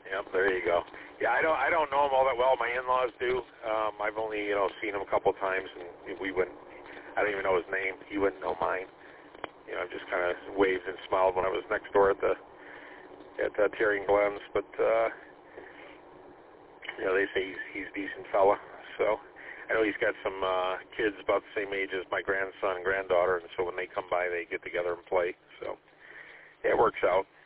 Yep, there you go. Yeah, I don't know him all that well. My in-laws do. I've only seen him a couple of times, and we wouldn't. I don't even know his name. He wouldn't know mine. Just kind of waved and smiled when I was next door at Terry and Glenn's. But they say he's a decent fella. So I know he's got some kids about the same age as my grandson and granddaughter, and so when they come by, they get together and play. So yeah, it works out.